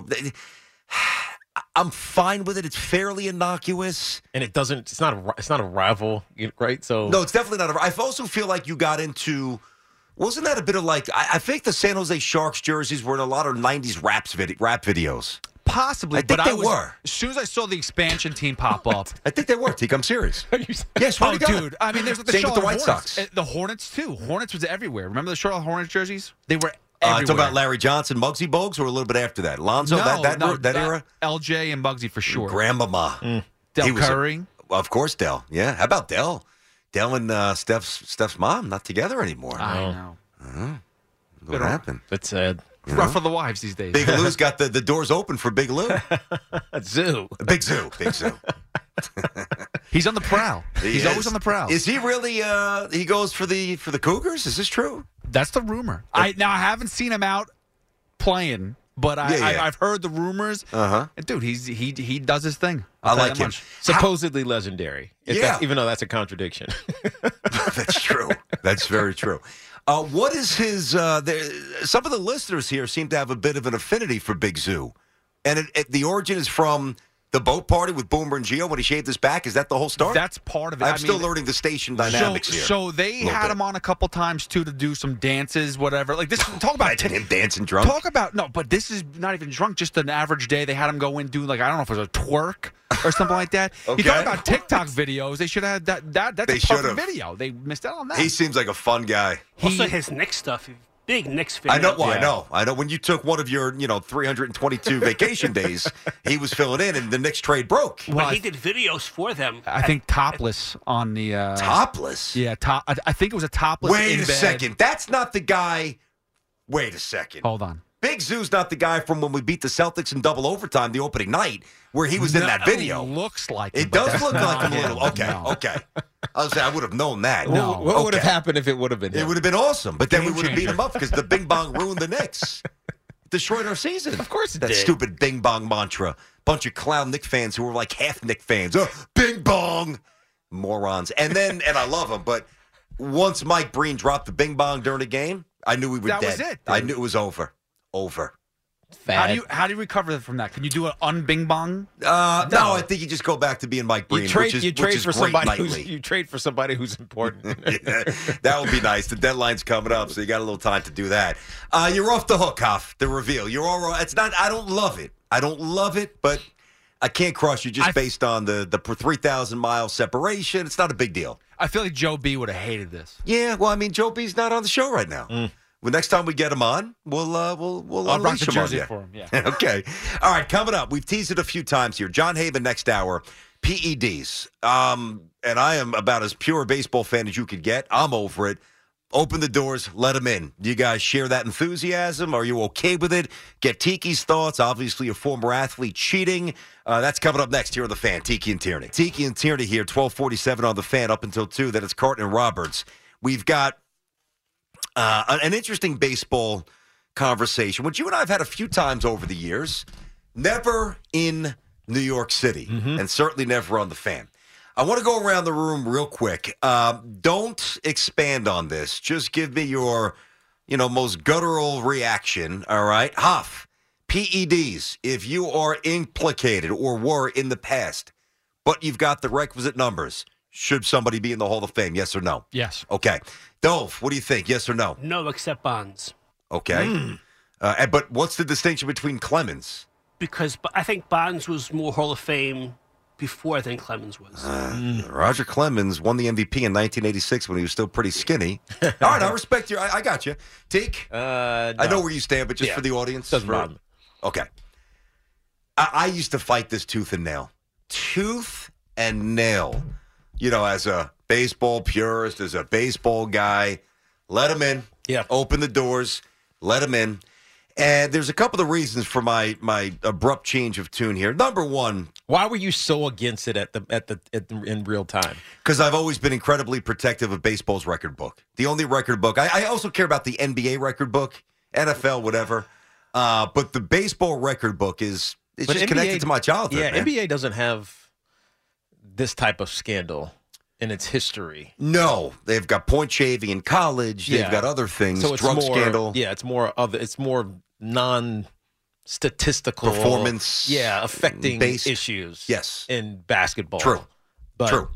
S8: I'm fine with it. It's fairly innocuous.
S10: And it's not a rival, right? So
S8: No, it's definitely not. I also feel like you got into, wasn't that a bit of like, I think the San Jose Sharks jerseys were in a lot of 90s rap videos.
S13: Possibly,
S8: I think
S13: but
S8: they
S13: was,
S8: were.
S13: As soon as I saw the expansion team pop up,
S8: I think they were. Teak, I'm serious. Yes, what
S13: dude. I mean, there's the
S8: Same with
S13: Charlotte
S8: the White
S13: Hornets.
S8: Sox.
S13: The Hornets too. Hornets was everywhere. Remember the Charlotte Hornets jerseys? They were
S8: Talking
S13: everywhere.
S8: about Larry Johnson, Muggsy Bogues, or a little bit after that? Lonzo,
S13: No,
S8: that era?
S13: LJ and Muggsy for sure.
S8: Grandmama.
S13: Del
S8: He was
S13: Curry.
S8: Of course, Del. Yeah. How about Del? Del and Steph's mom not together anymore.
S13: I know.
S8: What happened?
S10: That's sad.
S13: Rough for the wives these days.
S8: Big Lou's got the doors open for Big Lou.
S10: Zoo.
S8: Big Zoo.
S13: He's on the prowl. He's always on the prowl.
S8: Is he really? He goes for the Cougars? Is this true?
S13: That's the rumor. I haven't seen him out playing, but I've heard the rumors.
S8: Uh-huh.
S13: And dude, he does his thing.
S8: I like him.
S10: Supposedly legendary. Even though that's a contradiction.
S8: That's true. That's very true. What is his? Some of the listeners here seem to have a bit of an affinity for Big Zoo, and the origin is from the boat party with Boomer and Gio when he shaved his back. Is that the whole story?
S13: That's part of it.
S8: I'm still learning the station dynamics here.
S13: So they had him on a couple times too to do some dances, whatever. Like this. Talk about
S8: him dancing drunk.
S13: Talk about but this is not even drunk. Just an average day. They had him go in do like I don't know if it was a twerk or something like that.
S8: Okay.
S13: You talk about TikTok videos. They should have had that. That's
S8: They
S13: a perfect
S8: should've.
S13: video. They missed out on that.
S8: He seems like a fun guy.
S14: Also, his Knicks stuff. Big Knicks fan.
S8: I know. Well, I know. When you took one of your 322 vacation days, he was filling in, and the Knicks trade broke.
S14: But he did videos for them.
S13: I think topless on the
S8: topless.
S13: Yeah, I think it was a topless.
S8: Wait
S13: in
S8: a
S13: bed.
S8: second. That's not the guy. Wait a second.
S13: Hold on.
S8: Big Zoo's not the guy from when we beat the Celtics in double overtime the opening night where he was in that video.
S13: Looks like
S8: it does look like him a little. Okay. I was saying I would have known that.
S10: What would have happened if it would have been him?
S8: It would have been awesome, but then we
S13: Game
S8: would have beat
S13: changer.
S8: him up because the Bing Bong ruined the Knicks. Destroyed our season.
S10: Of course it
S8: that
S10: did.
S8: stupid Bing Bong mantra. Bunch of clown Knick fans who were like half Knick fans. Oh, Bing Bong. Morons. And I love them, but once Mike Breen dropped the Bing Bong during the game, I knew we were
S13: That
S8: dead.
S13: was it,
S8: I
S13: dude.
S8: knew it was over. Over.
S13: How do you recover from that? Can you do an un-Bing bong?
S8: No, I think you just go back to being Mike Breen,
S10: You trade
S8: which is
S10: for
S8: great
S10: somebody
S8: nightly.
S10: you trade for somebody who's important.
S8: Yeah, that would be nice. The deadline's coming up, so you got a little time to do that. You're off the hook, Hoff. The reveal. You're all right. It's not. I don't love it, but I can't crush you just based on the 3,000-mile separation. It's not a big deal.
S13: I feel like Joe B would have hated this.
S8: Yeah, well, I mean, Joe B's not on the show right now. Well, next time we get him on, we'll
S13: I'll rock
S8: unleash
S13: the
S8: him on
S13: jersey
S8: you.
S13: for him. Yeah.
S8: Okay. All right, coming up, we've teased it a few times here. John Haven next hour. PEDs. And I am about as pure a baseball fan as you could get. I'm over it. Open the doors, let them in. Do you guys share that enthusiasm? Are you okay with it? Get Tiki's thoughts. Obviously, a former athlete cheating. That's coming up next here on The Fan. Tiki and Tierney. Tiki and Tierney here, 12:47 on The Fan, up until 2. Then it's Carton and Roberts. We've got an interesting baseball conversation, which you and I have had a few times over the years. Never in New York City, and certainly never on The Fan. I want to go around the room real quick. Don't expand on this. Just give me your, most guttural reaction, all right? Huff, PEDs, if you are implicated or were in the past, but you've got the requisite numbers, should somebody be in the Hall of Fame, yes or no?
S13: Yes.
S8: Okay. Dove, what do you think, yes or no?
S14: No, except Bonds.
S8: Okay. But what's the distinction between Clemens?
S14: Because I think Bonds was more Hall of Fame before than Clemens was.
S8: Roger Clemens won the MVP in 1986 when he was still pretty skinny. All right, I respect you. I got you. Teak?
S10: No.
S8: I know where you stand, but just for the audience.
S10: Doesn't bother me.
S8: Okay. I used to fight this tooth and nail. Tooth and nail. As a baseball purist, as a baseball guy, let him in.
S10: Yeah.
S8: Open the doors. Let him in. And there's a couple of reasons for my abrupt change of tune here. Number one,
S10: why were you so against it in real time?
S8: Because I've always been incredibly protective of baseball's record book. The only record book. I also care about the NBA record book, NFL, whatever. But the baseball record book is just NBA, connected to my childhood.
S10: Yeah,
S8: man.
S10: NBA doesn't have this type of scandal in its history.
S8: No, they've got point shaving in college. They've got other things.
S10: So it's
S8: drug
S10: more,
S8: scandal.
S10: Yeah, it's more non-statistical
S8: performance.
S10: Yeah, affecting
S8: based
S10: issues.
S8: Yes,
S10: in basketball.
S8: True.
S10: But,
S8: True.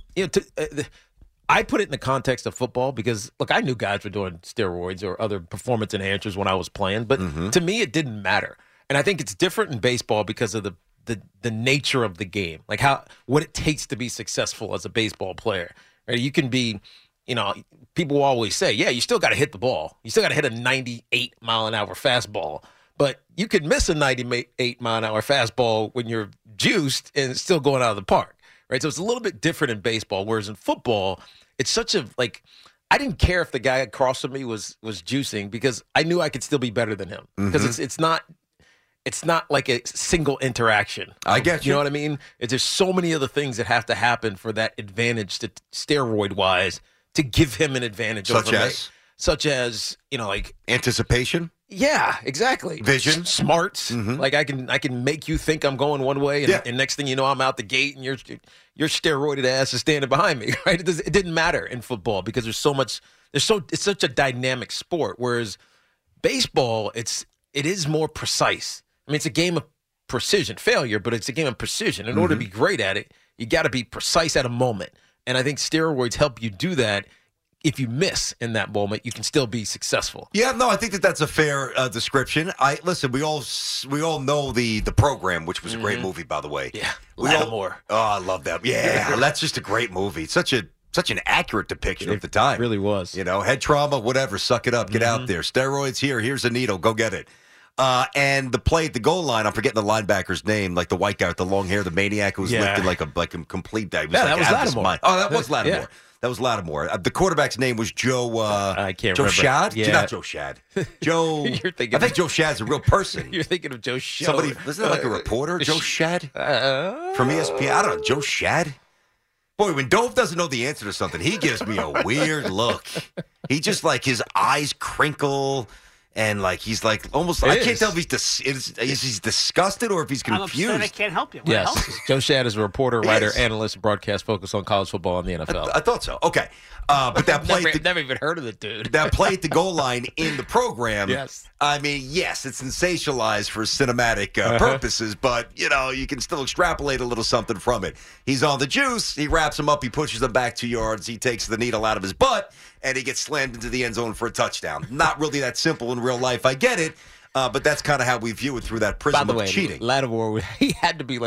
S10: I put it in the context of football because, look, I knew guys were doing steroids or other performance enhancers when I was playing, but to me, it didn't matter. And I think it's different in baseball because of the nature of the game, like what it takes to be successful as a baseball player. Right? You can be, people always say, yeah, you still got to hit the ball. You still got to hit a 98-mile-an-hour fastball. But you could miss a 98-mile-an-hour fastball when you're juiced and it's still going out of the park. Right? So it's a little bit different in baseball, whereas in football, it's such a, I didn't care if the guy across from me was juicing because I knew I could still be better than him. Because it's not like a single interaction.
S8: I get you.
S10: You know what I mean? There's so many other things that have to happen for that advantage to steroid-wise to give him an advantage over me. Such as,
S8: anticipation?
S10: Yeah, exactly.
S8: Vision?
S10: Smarts. Like I can make you think I'm going one way and next thing you know I'm out the gate and your steroided ass is standing behind me, right? It didn't matter in football because it's such a dynamic sport, whereas baseball it is more precise. I mean, it's a game of precision, failure, but it's a game of precision. In order to be great at it, you got to be precise at a moment. And I think steroids help you do that. If you miss in that moment, you can still be successful.
S8: Yeah, no, I think that's a fair description. Listen, we all know the Program, which was a great movie, by the way.
S10: Yeah, Lattimore.
S8: Oh, I love that. Yeah, that's just a great movie. It's such an accurate depiction of the time.
S10: It really was.
S8: Head trauma, whatever, suck it up, get out there. Steroids here's a needle, go get it. And the play at the goal line, I'm forgetting the linebacker's name, like the white guy with the long hair, the maniac who was lifting like a complete guy.
S10: That was Lattimore.
S8: Oh, that was Lattimore.
S10: Yeah.
S8: That was Lattimore. The quarterback's name was Joe.
S10: I can't
S8: Joe
S10: remember.
S8: Shad?
S10: Yeah.
S8: Not Joe Shad. Joe.
S10: I
S8: think Joe Shad's a real person.
S10: You're thinking of Joe Shad.
S8: Somebody, isn't it like a reporter? Joe Shad from ESPN. I don't know. Joe Shad. Boy, when Dove doesn't know the answer to something, he gives me a weird look. He just his eyes crinkle. And he's almost, I can't tell if he's disgusted or if he's confused.
S14: I'm upset I can't help you.
S10: Yes, Joe Shad is a reporter, writer, analyst, and broadcast focused on college football and the NFL.
S8: I thought so. Okay. But that play...
S10: never even heard of the dude.
S8: That play at the goal line in the Program,
S10: yes.
S8: I mean, yes, it's sensationalized for cinematic purposes, but, you can still extrapolate a little something from it. He's on the juice. He wraps him up. He pushes him back 2 yards. He takes the needle out of his butt, and he gets slammed into the end zone for a touchdown. Not really that simple in real life. I get it. But that's kind of how we view it through that prism of cheating.
S10: Lattimore, he had to be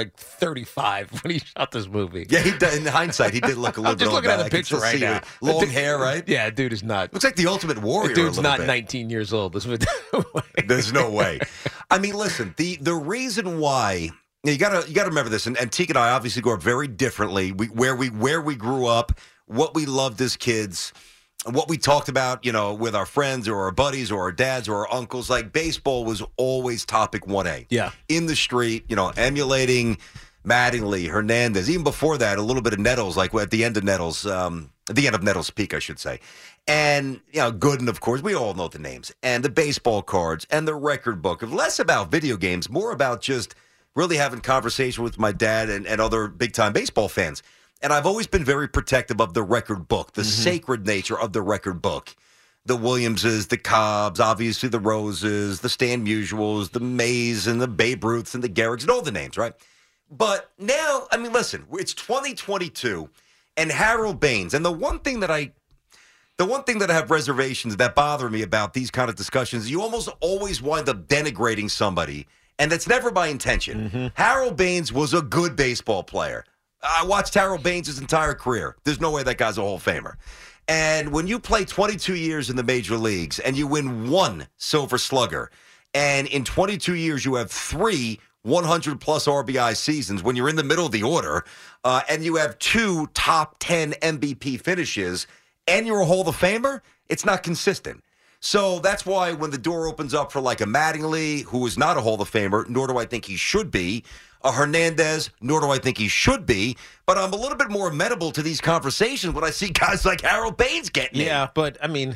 S10: 35 when he shot this movie.
S8: Yeah, in hindsight, he did look a little bit
S10: I'm just looking
S8: bad.
S10: at the picture right now.
S8: Long hair, right?
S10: Yeah, dude is not.
S8: Looks like the Ultimate Warrior.
S10: The dude's
S8: a
S10: not
S8: bit.
S10: 19 years old.
S8: There's no way. I mean, listen, the reason why You gotta remember this, and Teague and I obviously grew up very differently. Where we grew up, what we loved as kids, what we talked about, with our friends or our buddies or our dads or our uncles. Like baseball was always topic 1A.
S10: Yeah,
S8: in the street, emulating Mattingly, Hernandez. Even before that, a little bit of Nettles, like at the end of Nettles, Peak, I should say. And, Gooden, of course, we all know the names. And the baseball cards and the record book. Less about video games, more about just really having conversation with my dad and other big-time baseball fans. And I've always been very protective of the record book, the sacred nature of the record book. The Williamses, the Cobbs, obviously the Roses, the Stan Musials, the Mays, and the Babe Ruths, and the Garricks, and all the names, right? But now, listen, it's 2022, and Harold Baines, and the one thing that I have reservations that bother me about these kind of discussions, you almost always wind up denigrating somebody, and that's never by intention. Harold Baines was a good baseball player. I watched Harold Baines his entire career. There's no way that guy's a Hall of Famer. And when you play 22 years in the major leagues and you win 1 Silver Slugger, and in 22 years you have 3 100-plus RBI seasons when you're in the middle of the order, and you have 2 top 10 MVP finishes, and you're a Hall of Famer, it's not consistent. So that's why when the door opens up for like a Mattingly, who is not a Hall of Famer, nor do I think he should be, a Hernandez, nor do I think he should be, but I'm a little bit more amenable to these conversations when I see guys like Harold Baines getting in.
S10: Yeah, but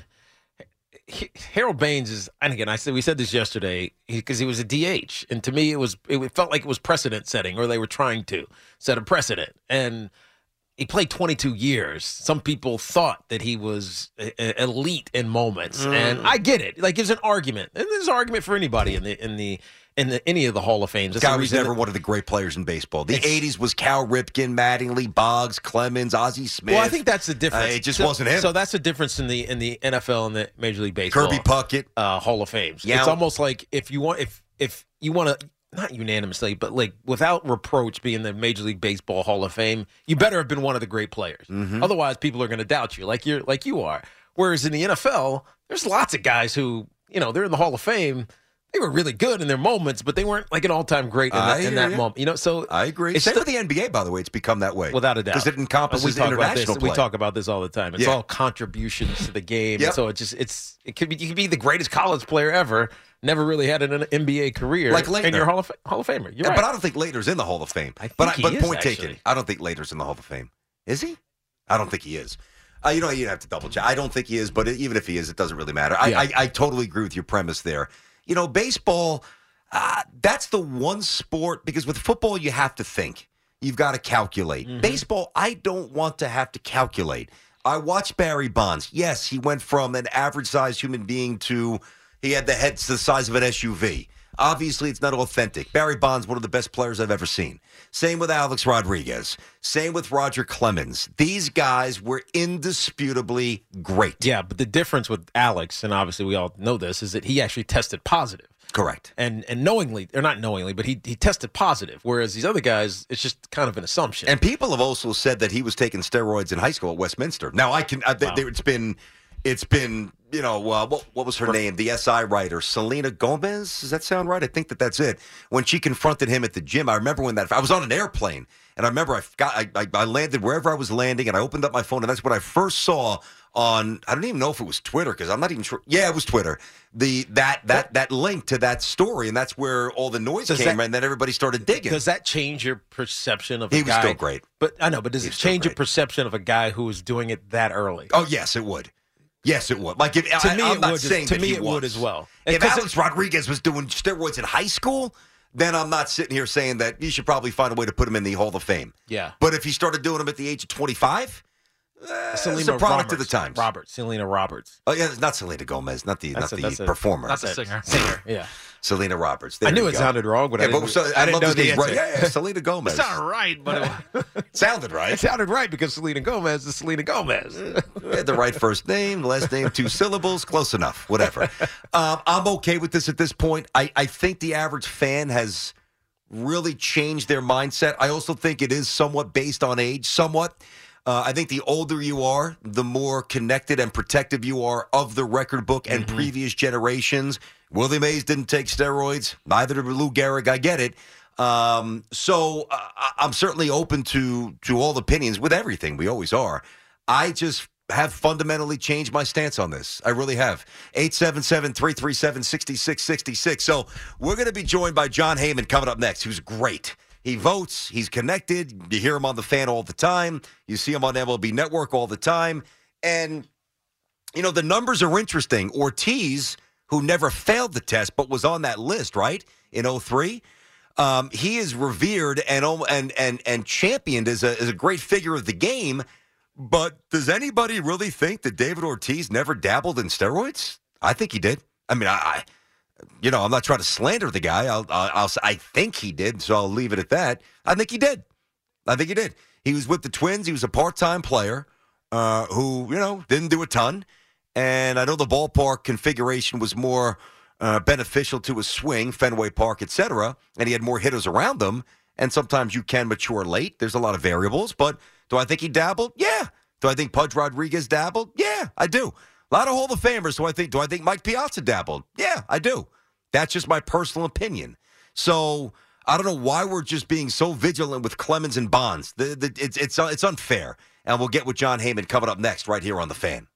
S10: Harold Baines is, and again, we said this yesterday because he was a DH, and to me it felt like it was precedent setting, or they were trying to set a precedent. And he played 22 years. Some people thought that he was elite in moments, and I get it. Like, there's an argument, and there's an argument for anybody in any of the Hall of Fames. That's
S8: guy was never one of the great players in baseball. The 80s was Cal Ripken, Mattingly, Boggs, Clemens, Ozzie Smith.
S10: Well, I think that's the difference.
S8: It just wasn't him.
S10: So that's the difference in the NFL and the Major League Baseball.
S8: Kirby Puckett,
S10: Hall of Fames.
S8: Yeah.
S10: It's almost like if you want to, not unanimously, but like without reproach, be in the Major League Baseball Hall of Fame, you better have been one of the great players. Otherwise, people are going to doubt you, like you are. Whereas in the NFL, there's lots of guys who, they're in the Hall of Fame. They were really good in their moments, but they weren't like an all-time great in that moment. So
S8: I agree. Same with the NBA, by the way. It's become that way.
S10: Without a doubt.
S8: Because it encompasses international play.
S10: We talk about this all the time. It's all contributions to the game.
S8: Yep.
S10: So it could be the greatest college player ever, never really had an NBA career.
S8: Like Leitner.
S10: And you're Hall of Famer. You're right.
S8: But I don't think Leitner's in the Hall of Fame. But point taken. I don't think Leitner's in the Hall of Fame. Is he? I don't think he is. You have to double check. I don't think he is, but even if he is, it doesn't really matter. I totally agree with your premise there. Baseball, that's the one sport, because with football, you have to think. You've got to calculate. Baseball, I don't want to have to calculate. I watched Barry Bonds. Yes, he went from an average-sized human being to he had the head the size of an SUV. Obviously, it's not authentic. Barry Bonds, one of the best players I've ever seen. Same with Alex Rodriguez. Same with Roger Clemens. These guys were indisputably great.
S10: Yeah, but the difference with Alex, and obviously we all know this, is that he actually tested positive.
S8: Correct.
S10: And knowingly, or not knowingly, but he tested positive, whereas these other guys, it's just kind of an assumption.
S8: And people have also said that he was taking steroids in high school at Westminster. Now, it's been, what was her name? The SI writer, Selena Gomez. Does that sound right? I think that's it. When she confronted him at the gym, I remember when I was on an airplane, and I remember I landed wherever I was landing, and I opened up my phone, and that's what I first saw on, I don't even know if it was Twitter, because I'm not even sure. Yeah, it was Twitter. That link to that story, and that's where all the noise came, and then everybody started digging.
S10: Does that change your perception of a guy?
S8: He was still great.
S10: But I know, but does it change your perception of a guy who was doing it that early?
S8: Oh, yes, it would. Yes, it would. Like,
S10: it would as well.
S8: If Alex Rodriguez was doing steroids in high school, then I'm not sitting here saying that you should probably find a way to put him in the Hall of Fame.
S10: Yeah.
S8: But if he started doing them at the age of 25, it's a product of the times.
S10: Selena Roberts.
S8: Oh, yeah, it's not Selena Gomez, not the performer.
S13: Not the singer.
S10: Yeah.
S8: Selena Roberts.
S10: I knew it sounded wrong, but I didn't know the answer.
S8: Right. Yeah, Selena Gomez.
S13: It sounded right, but
S8: it sounded right.
S10: It sounded right because Selena Gomez is Selena Gomez.
S8: The right first name, last name, 2 syllables, close enough, whatever. I'm okay with this at this point. I think the average fan has really changed their mindset. I also think it is somewhat based on age, somewhat. I think the older you are, the more connected and protective you are of the record book and previous generations. Willie Mays didn't take steroids. Neither did Lou Gehrig. I get it. So I'm certainly open to all the opinions with everything. We always are. I just have fundamentally changed my stance on this. I really have. 877-337-6666. So we're going to be joined by Jon Heyman coming up next, who's great. He votes. He's connected. You hear him on The Fan all the time. You see him on MLB Network all the time. And, you know, the numbers are interesting. Ortiz, who never failed the test but was on that list, right, in 2003, he is revered and championed as a great figure of the game. But does anybody really think that David Ortiz never dabbled in steroids? I think he did. I mean, I'm not trying to slander the guy. I think he did, so I'll leave it at that. I think he did. He was with the Twins. He was a part-time player who, didn't do a ton. And I know the ballpark configuration was more beneficial to his swing, Fenway Park, etc., and he had more hitters around him. And sometimes you can mature late. There's a lot of variables, but do I think he dabbled? Yeah. Do I think Pudge Rodriguez dabbled? Yeah, I do. A lot of Hall of Famers. Do I think Mike Piazza dabbled? Yeah, I do. That's just my personal opinion. So I don't know why we're just being so vigilant with Clemens and Bonds. It's unfair. And we'll get with Jon Heyman coming up next right here on The Fan.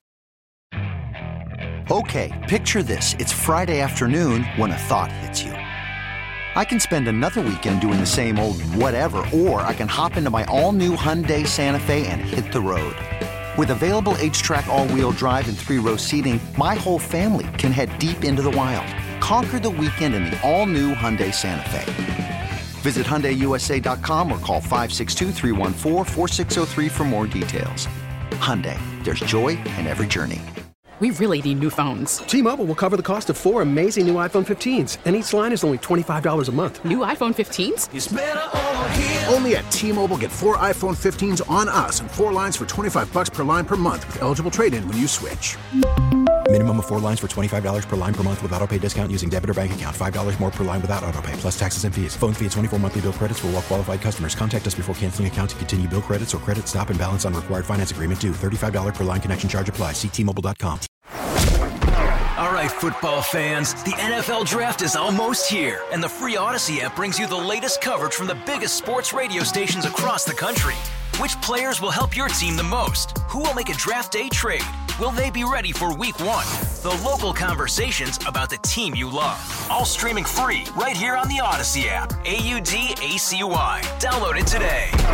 S6: Okay, picture this. It's Friday afternoon when a thought hits you. I can spend another weekend doing the same old whatever, or I can hop into my all-new Hyundai Santa Fe and hit the road. With available H-Track all-wheel drive and 3-row seating, my whole family can head deep into the wild. Conquer the weekend in the all-new Hyundai Santa Fe. Visit HyundaiUSA.com or call 562-314-4603 for more details. Hyundai, there's joy in every journey.
S1: We really need new phones.
S2: T-Mobile will cover the cost of 4 amazing new iPhone 15s, and each line is only $25 a month.
S1: New iPhone 15s?
S4: It's better over here. Only at T-Mobile, get 4 iPhone 15s on us and 4 lines for $25 per line per month with eligible trade-in when you switch.
S5: Minimum of 4 lines for $25 per line per month with autopay discount using debit or bank account. $5 more per line without autopay, plus taxes and fees. Phone fee at 24 monthly bill credits for well-qualified customers. Contact us before canceling account to continue bill credits or credit stop and balance on required finance agreement due. $35 per line connection charge applies. See T-Mobile.com.
S15: All right, football fans, the NFL Draft is almost here, and the free Odyssey app brings you the latest coverage from the biggest sports radio stations across the country. Which players will help your team the most? Who will make a draft day trade? Will they be ready for Week 1? The local conversations about the team you love. All streaming free right here on the Odyssey app. AUDACY. Download it today.